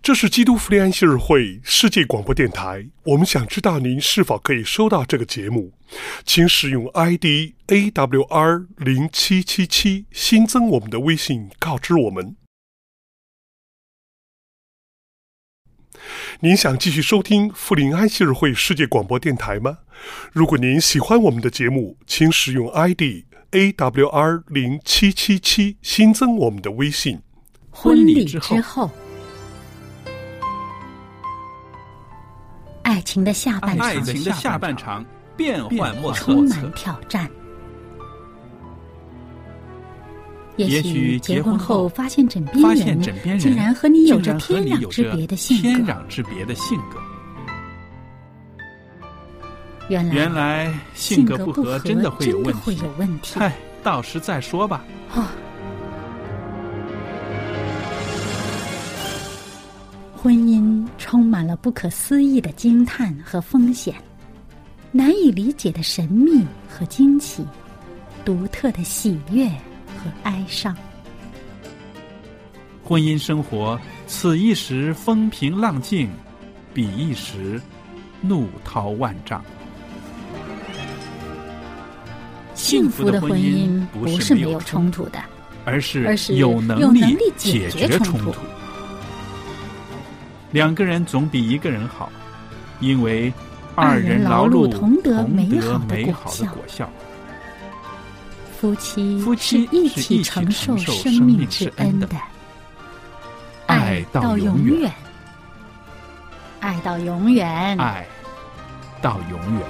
这是基督福临安息日会世界广播电台，我们想知道您是否可以收到这个节目，请使用 ID AWR0777 新增我们的微信告知我们。您想继续收听福临安息日会世界广播电台吗？如果您喜欢我们的节目，请使用 ID AWR0777 新增我们的微信。 婚礼之后，爱情的下半场变幻莫测，充满挑战。也许结婚后发现枕边人竟然和你有着天壤之别的性格。原来性格不合真的会有问题。嗨，到时再说吧。 婚姻充满了不可思议的惊叹和风险，难以理解的神秘和惊奇，独特的喜悦和哀伤。 婚姻生活此一时风平浪静，彼一时怒涛万丈。 幸福的婚姻不是没有冲突的， 而是有能力解决冲突。两个人总比一个人好，因为二人劳碌同得美好的果效。 夫妻是一起承受生命之恩的，爱到永远，爱到永远， 爱到永远。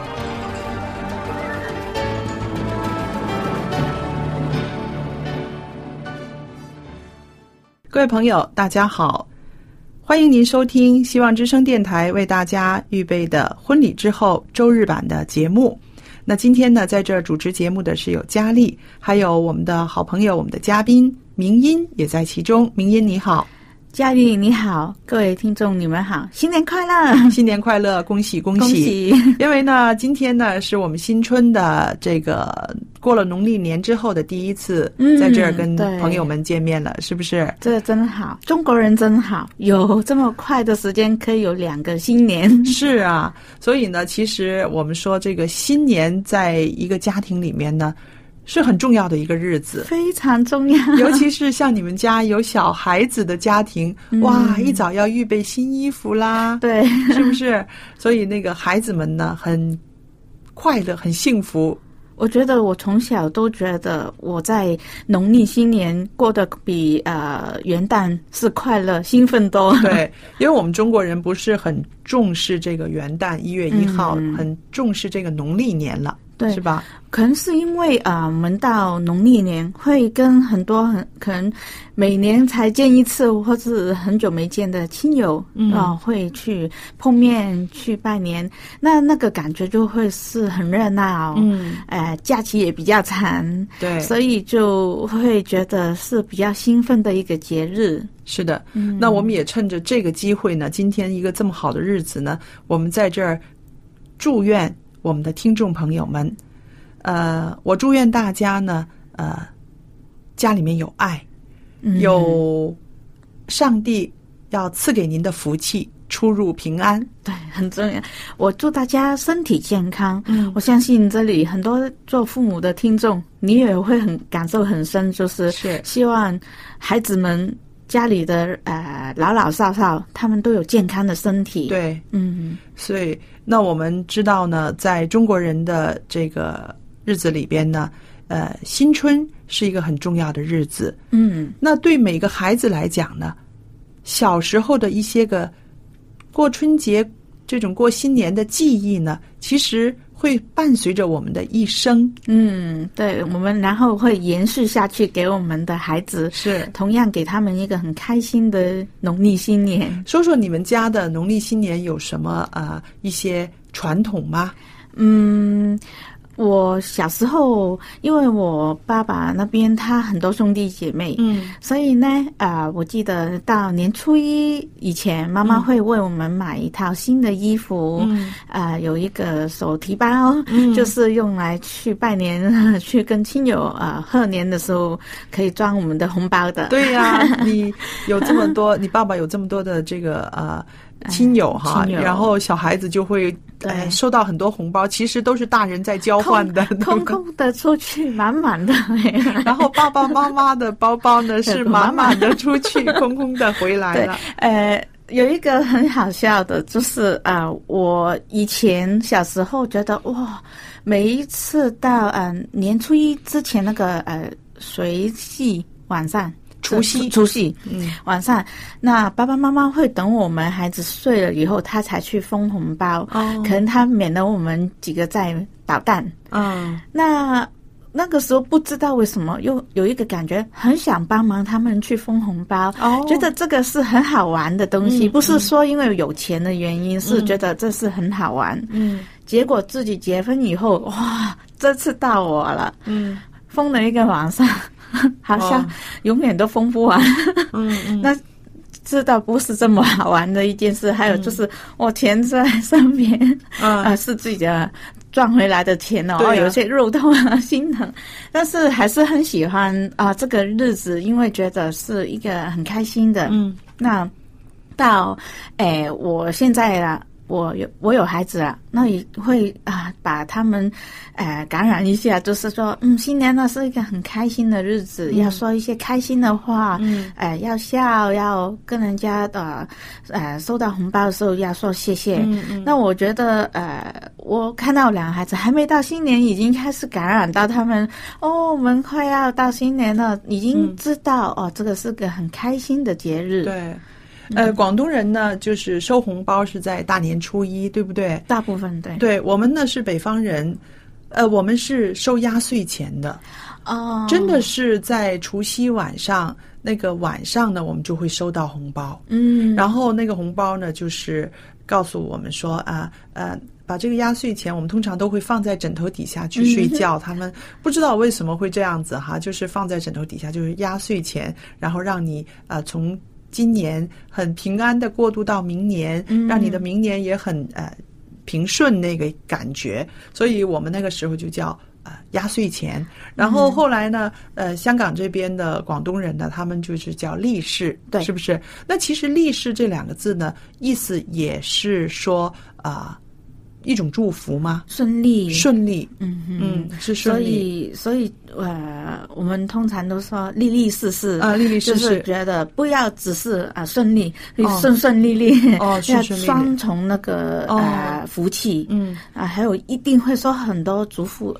各位朋友，大家好，欢迎您收听希望之声电台为大家预备的婚礼之后周日版的节目。那今天呢，在这主持节目的是有佳丽，还有我们的好朋友，我们的嘉宾明音也在其中。明音你好。 佳丽你好，各位听众你们好，新年快乐！ 新年快乐，恭喜恭喜！因为呢，今天呢是我们新春的这个过了农历年之后的第一次在这儿跟朋友们见面了，是不是？ 这真好，中国人真好，有这么快的时间可以有2个新年。 是啊，所以呢，其实我们说这个新年在一个家庭里面呢，是很重要的一个日子， 非常重要。 尤其是像你们家有小孩子的家庭，哇，一早要预备新衣服啦， 对， 是不是？所以那个孩子们呢，很快乐，很幸福。 我觉得我从小都觉得我在农历新年过得比元旦是快乐兴奋多。 对，因为我们中国人不是很重视这个元旦1月1号，很重视这个农历年了。 对， 是吧？ 可能是因为我们到农历年会跟很多可能每年才见一次，或是很久没见的亲友会去碰面去拜年，那个感觉就会是很热闹，假期也比较长， 对， 所以就会觉得是比较兴奋的一个节日。 是的，那我们也趁着这个机会呢，今天一个这么好的日子呢，我们在这儿祝愿我们的听众朋友们，我祝愿大家呢，家里面有爱，有上帝要赐给您的福气，出入平安。 对，很重要。我祝大家身体健康。我相信这里很多做父母的听众，你也会很感受很深，就是希望孩子们家里的老老少少，他们都有健康的身体。 对，所以那我们知道呢，在中国人的这个日子里边呢，新春是一个很重要的日子。那对每个孩子来讲呢，小时候的一些个过春节这种过新年的记忆呢，其实会伴随着我们的一生。 对，我们然后会延续下去给我们的孩子， 是同样给他们一个很开心的农历新年。 说说你们家的农历新年有什么一些传统吗？ 我小时候，因为我爸爸那边他很多兄弟姐妹，所以呢，我记得到年初一以前，妈妈会为我们买一套新的衣服，有一个手提包，就是用来去拜年、去跟亲友贺年的时候可以装我们的红包的。 对呀，你有这么多，你爸爸有这么多的这个亲友哈，然后小孩子就会收到很多红包，其实都是大人在交换的， 空空的出去，满满的。 然后爸爸妈妈的包包呢是满满的出去，空空的回来了。 有一个很好笑的，就是我以前小时候觉得哇，每一次到年初一之前那个除夕晚上。除夕，晚上，那爸爸妈妈会等我们孩子睡了以后，他才去封红包。可能他免得我们几个在捣蛋。那个时候不知道为什么又有一个感觉，很想帮忙他们去封红包，觉得这个是很好玩的东西，不是说因为有钱的原因，是觉得这是很好玩。结果自己结婚以后，哇，这次到我了。封了一个晚上。好像永远都封不完。那知道不是这么好玩的一件事。还有就是我钱在上面，是自己的赚回来的钱哦，有些肉痛心疼，但是还是很喜欢这个日子，因为觉得是一个很开心的。那到我现在啦。我有孩子了，那也会把他们感染一下，就是说新年呢是一个很开心的日子，要说一些开心的话，要笑，要跟人家收到红包的时候要说谢谢。那我觉得我看到两个孩子还没到新年，已经开始感染到他们，我们快要到新年了，已经知道这个是个很开心的节日。 对。广东人呢，就是收红包是在大年初一，对不对？ 大部分对。 对，我们呢是北方人，我们是收压岁钱的。真的是在除夕晚上，那个晚上呢，我们就会收到红包。然后那个红包呢，就是告诉我们说把这个压岁钱，我们通常都会放在枕头底下去睡觉。他们不知道为什么会这样子哈，就是放在枕头底下，就是压岁钱，然后让你从今年很平安的过渡到明年，让你的明年也很平顺那个感觉，所以我们那个时候就叫压岁钱。然后后来呢香港这边的广东人呢，他们就是叫利是，对，是不是？那其实利是这两个字呢，意思也是说一种祝福吗？ 顺利， 是顺利。 所以我们通常都说利利是事利利是事， 就是觉得不要只是顺利，顺利利要双重那个福气。还有一定会说很多祝福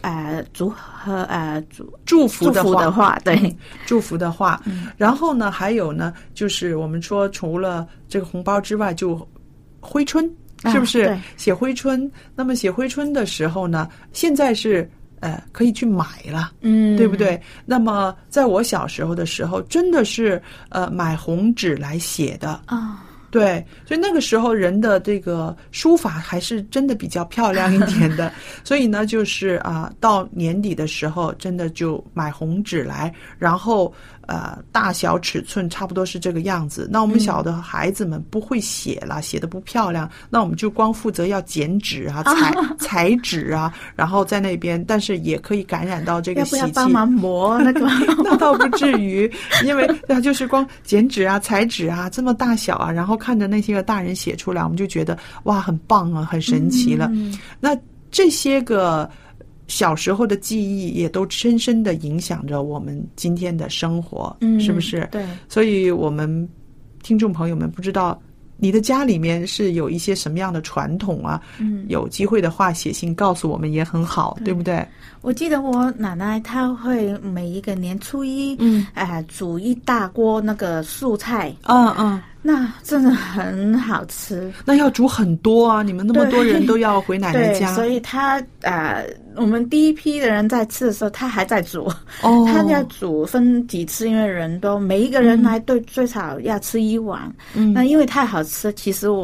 祝福的话，对， 祝福的话。然后呢，还有呢，就是我们说除了这个红包之外，就挥春。是不是写挥春？那么写挥春的时候呢，现在是可以去买了，对不对？那么在我小时候的时候，真的是买红纸来写的对，所以那个时候人的这个书法还是真的比较漂亮一点的。所以呢，就是到年底的时候，真的就买红纸来，然后大小尺寸差不多是这个样子。那我们小的孩子们不会写了，写的不漂亮，那我们就光负责要剪纸裁纸然后在那边，但是也可以感染到这个喜气。 要不要帮忙磨那个？ 那倒不至于，因为就是光剪纸裁纸这么大小然后看着那些个大人写出来，我们就觉得哇，很棒很神奇了。那这些个小时候的记忆也都深深的影响着我们今天的生活，是不是？ 对。 所以我们听众朋友们，不知道你的家里面是有一些什么样的传统有机会的话写信告诉我们也很好，对不对？ 我记得我奶奶她会每一个年初一煮一大锅那个素菜，那真的很好吃。 那要煮很多你们那么多人都要回奶奶家， 所以她我们第一批的人在吃的时候，她还在煮。她要煮分几次，因为人多，每一个人来最少要吃一碗。那因为太好吃，其实我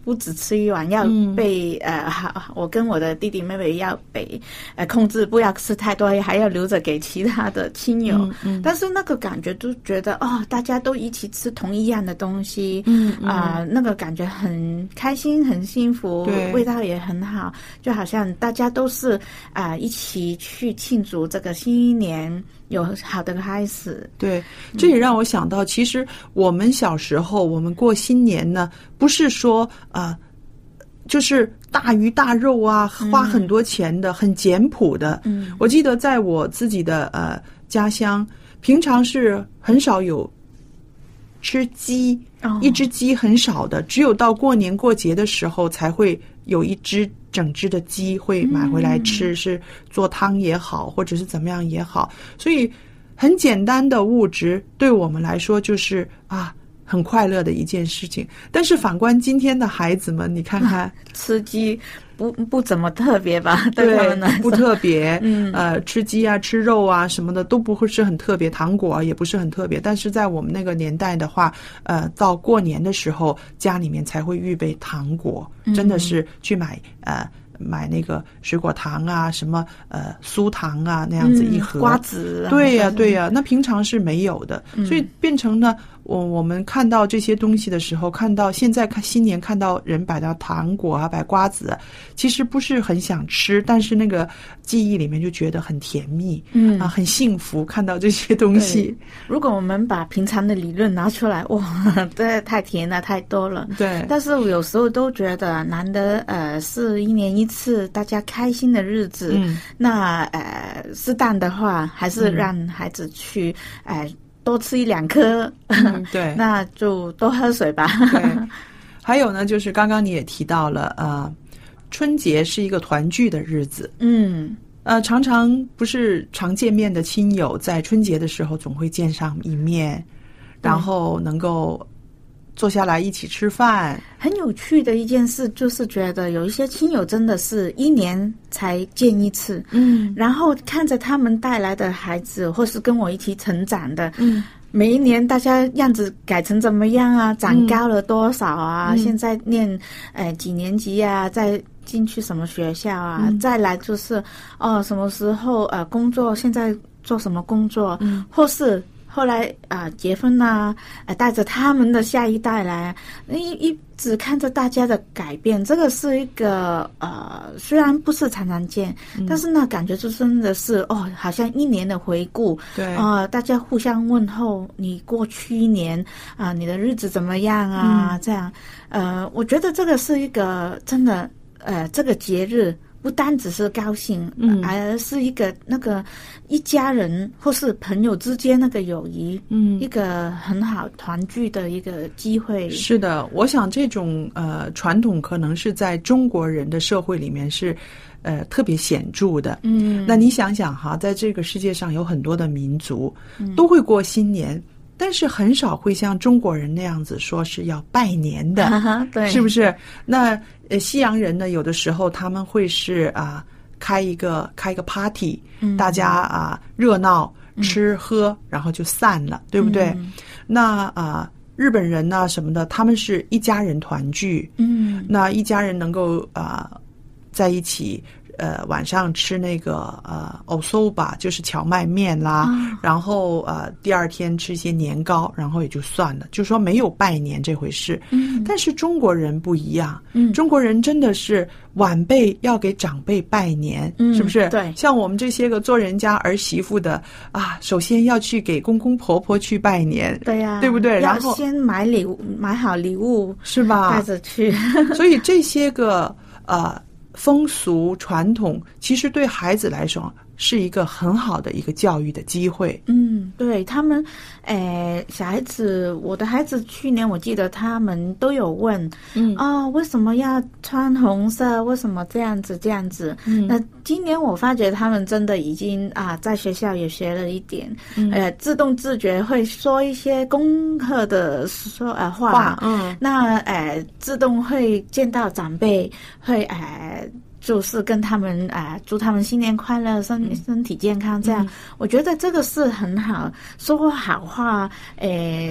不只吃一碗，要被我跟我的弟弟妹妹要被控制，不要吃太多，还要留着给其他的亲友。但是那个感觉就觉得大家都一起吃同一样的东西，那个感觉很开心，很幸福，味道也很好，就好像大家都是一起去庆祝这个新一年有好的开始。 对，这也让我想到，其实我们小时候我们过新年呢，不是说就是大鱼大肉啊，花很多钱的，很简朴的。我记得在我自己的家乡，平常是很少有吃鸡，一只鸡很少的，只有到过年过节的时候才会有一只整只的鸡会买回来吃，是做汤也好，或者是怎么样也好。所以很简单的物质对我们来说就是很快乐的一件事情。但是反观今天的孩子们，你看看吃鸡不怎么特别吧？对他们来说不特别。吃鸡啊，吃肉啊什么的都不会是很特别，糖果也不是很特别。但是在我们那个年代的话，到过年的时候，家里面才会预备糖果，真的是去买那个水果糖啊，什么酥糖啊，那样子一盒。 瓜子。 对呀，那平常是没有的，所以变成呢，我们看到这些东西的时候，看到现在新年看到人摆到糖果啊，摆瓜子，其实不是很想吃，但是那个记忆里面就觉得很甜蜜，很幸福，看到这些东西。 如果我们把平常的理论拿出来，哇，这太甜了，太多了。 对。 但是有时候都觉得难得是一年一次大家开心的日子，那适当的话还是让孩子去多吃1-2颗， 对， 那就多喝水吧。 对，还有呢，就是刚刚你也提到了，春节是一个团聚的日子，常常不是常见面的亲友，在春节的时候总会见上一面，然后能够坐下来一起吃饭。 很有趣的一件事就是觉得有一些亲友真的是1年才见一次，然后看着他们带来的孩子，或是跟我一起成长的，每一年大家样子改成怎么样啊，长高了多少啊，现在念几年级啊，再进去什么学校啊，再来就是什么时候工作，现在做什么工作，或是后来结婚啊，带着他们的下一代来，一直看着大家的改变，这个是一个虽然不是常常见，但是那感觉就真的是好像1年的回顾。 对大家互相问候你过去1年你的日子怎么样啊？这样我觉得这个是一个真的这个节日不单只是高兴，而是一个那个一家人或是朋友之间那个友谊，一个很好团聚的一个机会。 是的，我想这种传统可能是在中国人的社会里面是特别显著的。那你想想哈，在这个世界上有很多的民族都会过新年，但是很少会像中国人那样子说是要拜年的， 对， 是不是？那西洋人呢，有的时候他们会是开一个 party，大家热闹吃喝，然后就散了，对不对？那日本人呢什么的，他们是一家人团聚，那一家人能够在一起。晚上吃那个osoba，就是荞麦面啦，然后第二天吃一些年糕，然后也就算了，就说没有拜年这回事。但是中国人不一样，中国人真的是晚辈要给长辈拜年，是不是？ 对， 像我们这些个做人家儿媳妇的首先要去给公公婆婆去拜年， 对呀， 对不对？然后先买礼物，买好礼物是吧？ 带着去。 所以这些个风俗传统其实对孩子来说是一个很好的一个教育的机会。 对他们小孩子，我的孩子去年我记得他们都有问为什么要穿红色，为什么这样子那今年我发觉他们真的已经在学校也学了一点自动自觉会说一些恭贺的话，那自动会见到长辈会就是跟他们祝他们新年快乐，身体健康，这样我觉得这个是很好，说好话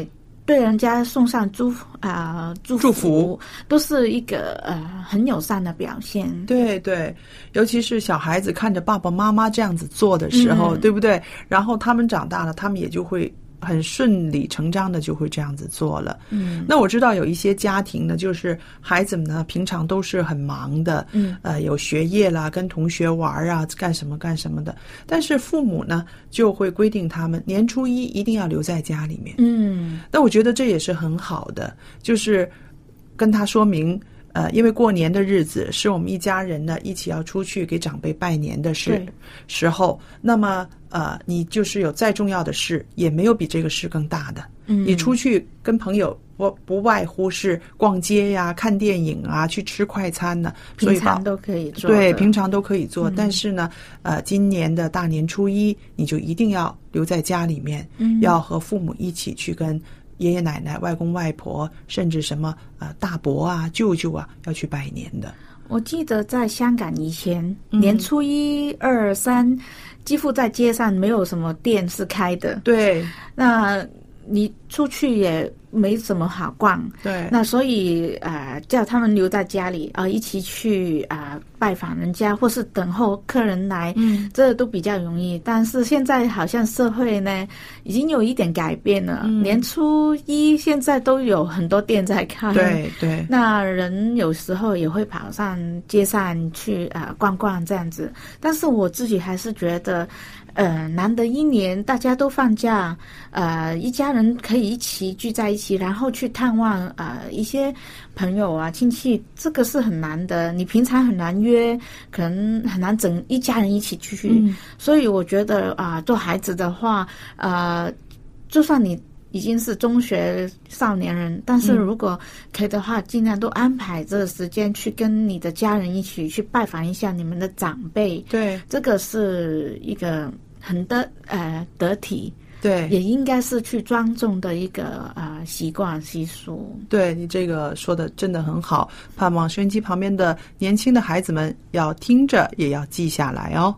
对人家送上祝福，都是一个很友善的表现。 对对，尤其是小孩子看着爸爸妈妈这样子做的时候，对不对？然后他们长大了，他们也就会很顺理成章的就会这样子做了。那我知道有一些家庭呢，就是孩子们呢平常都是很忙的，有学业啦，跟同学玩啊，干什么的，但是父母呢就会规定他们年初一一定要留在家里面。那我觉得这也是很好的，就是跟他说明因为过年的日子是我们一家人呢一起要出去给长辈拜年的时候，那么你就是有再重要的事，也没有比这个事更大的。你出去跟朋友不外乎是逛街呀、看电影啊、去吃快餐呢，所以平常都可以做。 对，平常都可以做。但是呢，今年的大年初一，你就一定要留在家里面，要和父母一起去跟爷爷奶奶、外公外婆，甚至什么大伯啊、舅舅啊，要去拜年的。 我记得在香港以前，年初一、二、三，几乎在街上没有什么店是开的。 对， 那你出去也没什么好逛。 对， 那所以叫他们留在家里一起去拜访人家，或是等候客人来，这都比较容易。但是现在好像社会呢已经有一点改变了，年初一现在都有很多店在开。 对对， 那人有时候也会跑上街上去逛逛这样子。但是我自己还是觉得难得一年大家都放假，一家人可以一起聚在一起，然后去探望一些朋友啊、亲戚，这个是很难的。你平常很难约，可能很难整一家人一起去。所以我觉得做孩子的话，就算你已经是中学少年人，但是如果可以的话，尽量都安排这个时间去跟你的家人一起去拜访一下你们的长辈。 对， 这个是一个很得体， 对， 也应该是去庄重的一个习惯习俗。 对，你这个说的真的很好，盼望收音机旁边的年轻的孩子们要听着，也要记下来哦。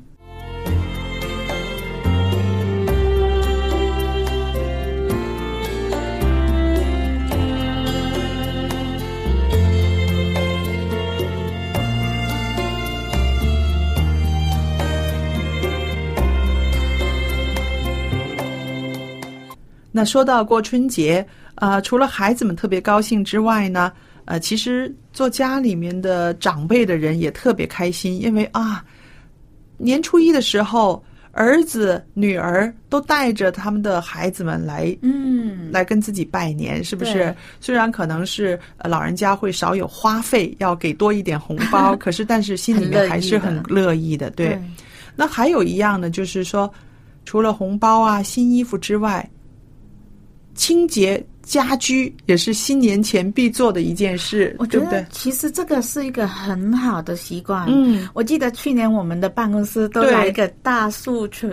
那说到过春节，除了孩子们特别高兴之外呢，其实做家里面的长辈的人也特别开心，因为年初一的时候，儿子、女儿都带着他们的孩子们来跟自己拜年，是不是？虽然可能是老人家会少有花费，要给多一点红包，但是心里面还是很乐意的。对。那还有一样呢，就是说，除了红包啊、新衣服之外，清洁家居也是新年前必做的一件事， 我觉得对不对？ 其实这个是一个很好的习惯。我记得去年我们的办公室都来一个大扫除，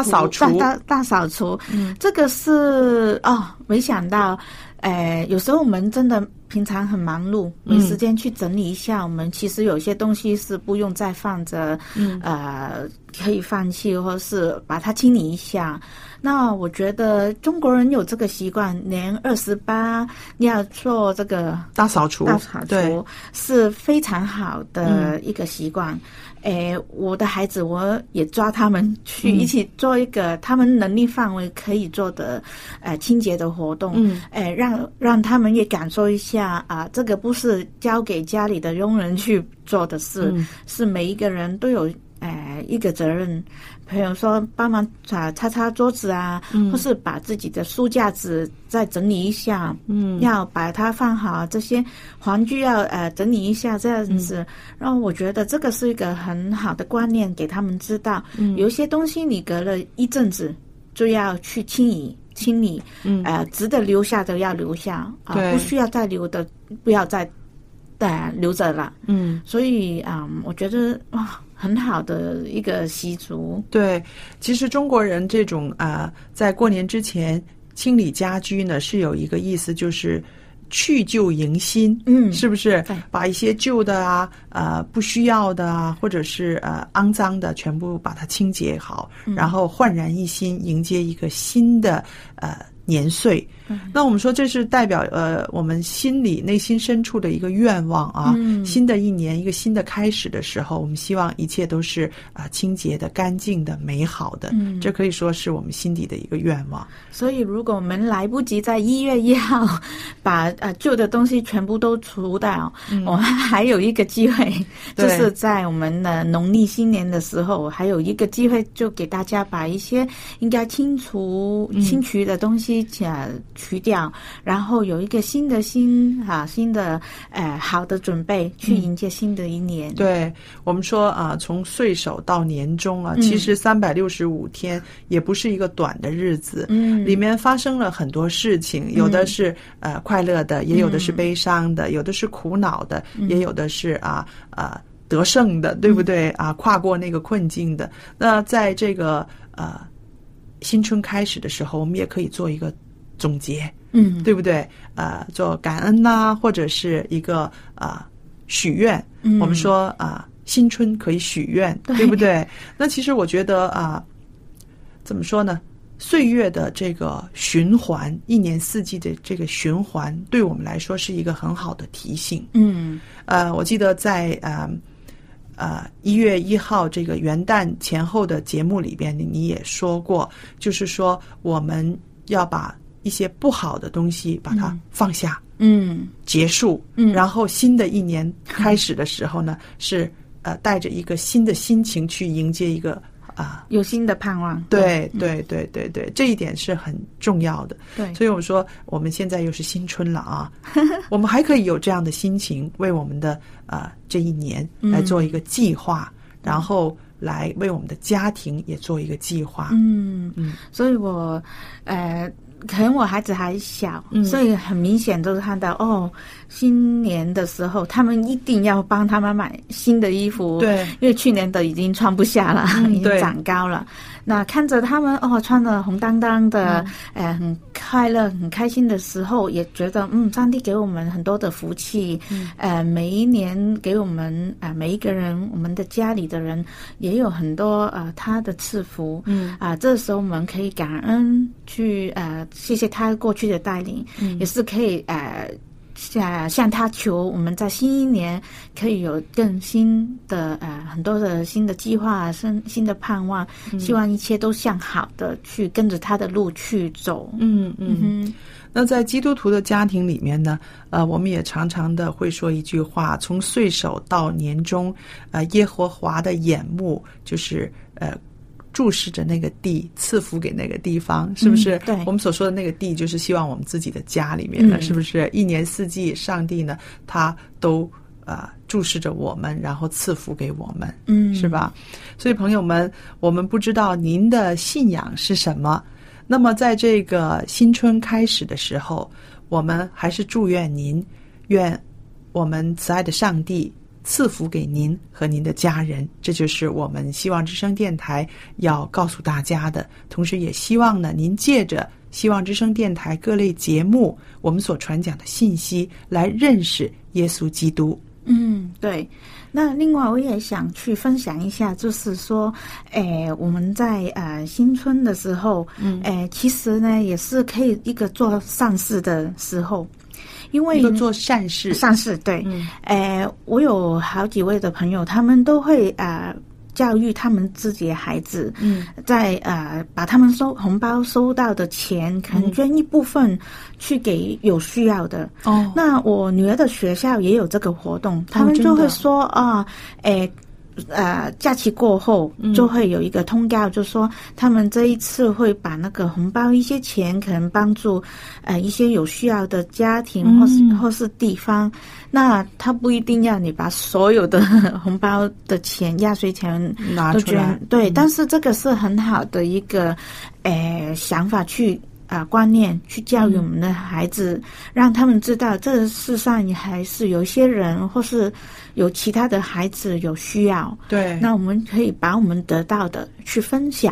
这个是没想到，有时候我们真的平常很忙碌，没时间去整理一下。我们其实有些东西是不用再放着，可以放弃，或是把它清理一下。那我觉得中国人有这个习惯，年28要做这个大扫除，对， 是非常好的一个习惯。我的孩子我也抓他们去一起做一个他们能力范围可以做的清洁的活动，让他们也感受一下这个不是交给家里的佣人去做的事，是每一个人都有一个责任。比如说帮忙擦桌子或是把自己的书架子再整理一下，要把它放好，这些玩具要整理一下，这样子。然后我觉得这个是一个很好的观念，给他们知道，有一些东西你隔了一阵子就要去清理，值得留下的要留下，不需要再留的不要再留着了。所以我觉得很好的一个习俗。对， 其实中国人这种在过年之前清理家居呢，是有一个意思，就是去旧迎新，是不是？把一些旧的不需要的或者是肮脏的全部把它清洁好，然后焕然一新，迎接一个新的年岁。 那我们说这是代表我们心里内心深处的一个愿望啊。新的一年一个新的开始的时候，我们希望一切都是清洁的、干净的、美好的。这可以说是我们心底的一个愿望。 所以如果我们来不及在1月1号把旧的东西全部都除掉，我们还有一个机会，就是在我们的农历新年的时候，还有一个机会，就给大家把一些应该清除的东西去掉，然后有一个新的好的准备去迎接新的一年。 对，我们说从岁首到年终其实365天也不是一个短的日子，里面发生了很多事情，有的是快乐的，也有的是悲伤的，有的是苦恼的，也有的是得胜的，对不对跨过那个困境的。那在这个新春开始的时候，我们也可以做一个总结，对不对？做感恩或者是一个许愿。我们说新春可以许愿，对不对？那其实我觉得怎么说呢？岁月的这个循环，一年四季的这个循环，对我们来说是一个很好的提醒。我记得在1月1号这个元旦前后的节目里边，你也说过，就是说我们要把一些不好的东西把它放下，结束，然后新的一年开始的时候呢，是带着一个新的心情去迎接一个有新的盼望。 对，这一点是很重要的。 对， 所以我说我们现在又是新春了我们还可以有这样的心情，为我们的这一年来做一个计划，然后来为我们的家庭也做一个计划。 所以我可能我孩子还小，所以很明显都是看到新年的时候他们一定要帮他们买新的衣服， 对， 因为去年的已经穿不下了，已经长高了。那看着他们穿得红当当的，很快乐很开心的时候，也觉得上帝给我们很多的福气，每一年给我们每一个人，我们的家里的人也有很多他的赐福，这时候我们可以感恩去谢谢他过去的带领，也是可以向他求我们在新一年可以有更新的很多的新的计划，新的盼望，希望一切都向好的去跟着他的路去走。 那在基督徒的家庭里面呢，我们也常常的会说一句话，从岁首到年终，耶和华的眼目就是注视着那个地，赐福给那个地方，是不是？ 对， 我们所说的那个地，就是希望我们自己的家里面的，是不是？一年四季，上帝呢，他都注视着我们，然后赐福给我们，是吧？所以朋友们，我们不知道您的信仰是什么，那么在这个新春开始的时候，我们还是祝愿您，愿我们慈爱的上帝赐福给您和您的家人，这就是我们希望之声电台要告诉大家的。同时也希望呢，您借着希望之声电台各类节目我们所传讲的信息来认识耶稣基督。 对。那另外我也想去分享一下，就是说我们在新春的时候，其实呢也是可以一个做善事的时候，因为做善事， 对，我有好几位的朋友，他们都会教育他们自己的孩子，在把他们红包收到的钱，可能捐一部分去给有需要的。那我女儿的学校也有这个活动，他们就会说假期过后就会有一个通告，就说他们这一次会把那个红包一些钱可能帮助一些有需要的家庭或是地方。那他不一定要你把所有的红包的钱压岁钱都捐，对，但是这个是很好的一个想法去观念，去教育我们的孩子，让他们知道这世上还是有一些人或是有其他的孩子有需要。 对， 那我们可以把我们得到的去分享。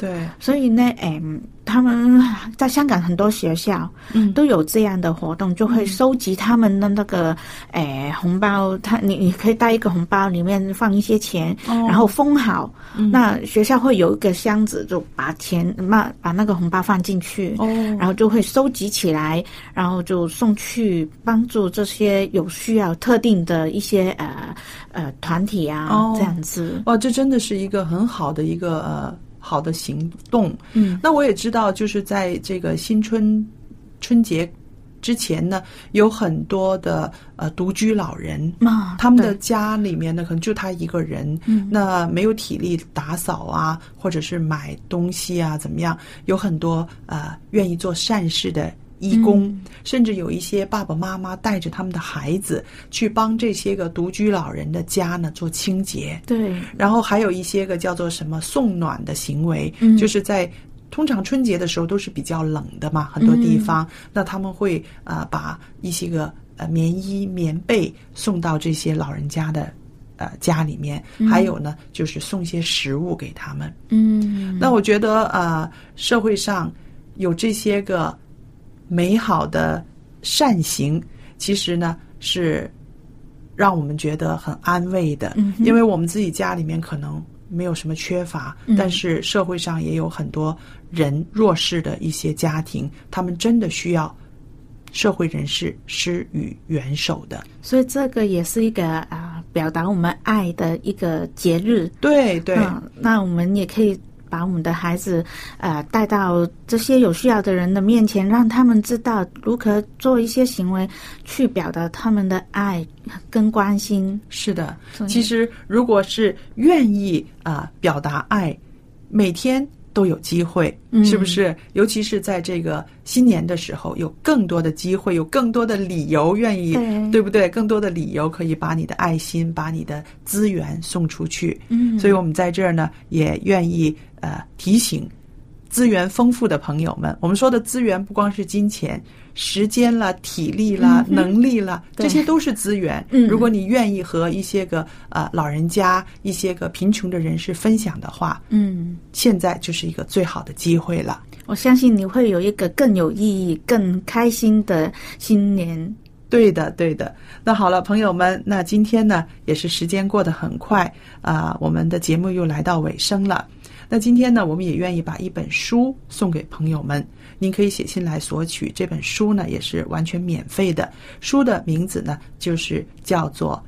对， 所以呢，他们在香港很多学校都有这样的活动，就会收集他们的那个红包，你可以带一个红包，里面放一些钱，然后封好。那学校会有一个箱子，就把那个红包放进去，然后就会收集起来，然后就送去帮助这些有需要特定的一些团体啊，这样子。 哇，这真的是一个很好的一个好的行动。那我也知道，就是在这个新春节之前呢，有很多的独居老人，他们的家里面呢可能就他一个人，那没有体力打扫啊，或者是买东西啊，怎么样？有很多愿意做善事的义工，甚至有一些爸爸妈妈带着他们的孩子去帮这些个独居老人的家呢做清洁。对，然后还有一些个叫做什么送暖的行为，就是在通常春节的时候都是比较冷的嘛，很多地方，那他们会把一些个棉衣棉被送到这些老人家的家里面，还有呢就是送一些食物给他们。那我觉得社会上有这些个美好的善行，其实呢是让我们觉得很安慰的，因为我们自己家里面可能没有什么缺乏，但是社会上也有很多弱势的一些家庭，他们真的需要社会人士施予援手的。 所以这个也是一个表达我们爱的一个节日。 对对， 那我们也可以把我们的孩子带到这些有需要的人的面前，让他们知道如何做一些行为去表达他们的爱跟关心。 是的，其实如果是愿意表达爱，每天都有机会，是不是？尤其是在这个新年的时候，有更多的机会，有更多的理由愿意， 对不对？更多的理由可以把你的爱心，把你的资源送出去。所以我们在这儿呢也愿意提醒资源丰富的朋友们，我们说的资源不光是金钱，时间啦、体力啦、能力啦，这些都是资源。如果你愿意和一些个老人家、一些个贫穷的人士分享的话，现在就是一个最好的机会了。 我相信你会有一个更有意义、更开心的新年。 对的，对的。那好了，朋友们，那今天呢也是时间过得很快我们的节目又来到尾声了。那今天呢，我们也愿意把一本书送给朋友们，您可以写信来索取。这本书呢也是完全免费的，书的名字呢就是叫做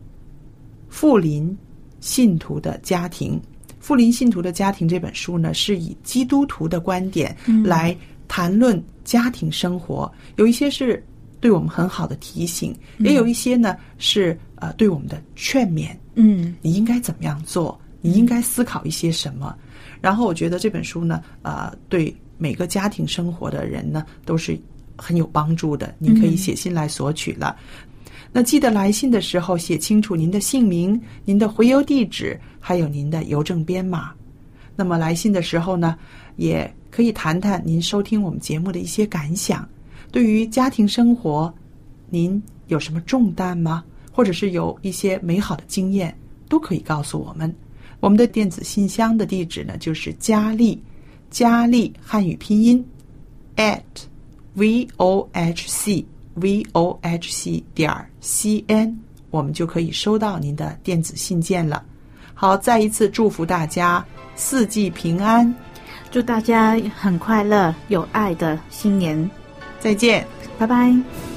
《富林信徒的家庭》。《富林信徒的家庭》这本书呢是以基督徒的观点来谈论家庭生活，有一些是对我们很好的提醒，也有一些呢是对我们的劝勉。你应该怎么样做？你应该思考一些什么？然后我觉得这本书呢对每个家庭生活的人呢都是很有帮助的，您可以写信来索取了。那记得来信的时候写清楚您的姓名、您的回邮地址，还有您的邮政编码。那么来信的时候呢，也可以谈谈您收听我们节目的一些感想。对于家庭生活，您有什么重担吗？或者是有一些美好的经验，都可以告诉我们。我们的电子信箱的地址呢，就是佳丽汉语拼音 @vohc.cn， 我们就可以收到您的电子信件了。好，再一次祝福大家四季平安， 祝大家很快乐有爱的新年。 再见， 拜拜。